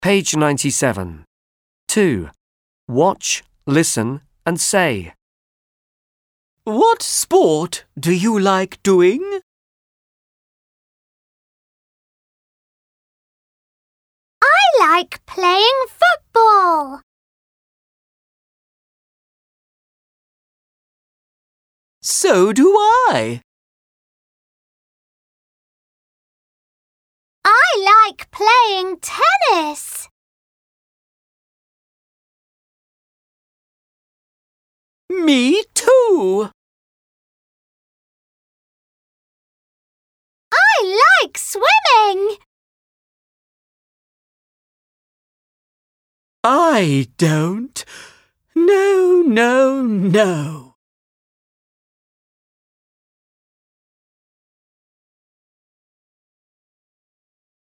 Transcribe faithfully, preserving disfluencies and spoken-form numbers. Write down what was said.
Page ninety-seven. two. Watch, listen and say. What sport do you like doing? I like playing football. So do I. I like playing tennis. Me too. I like swimming. I don't. No, no, no.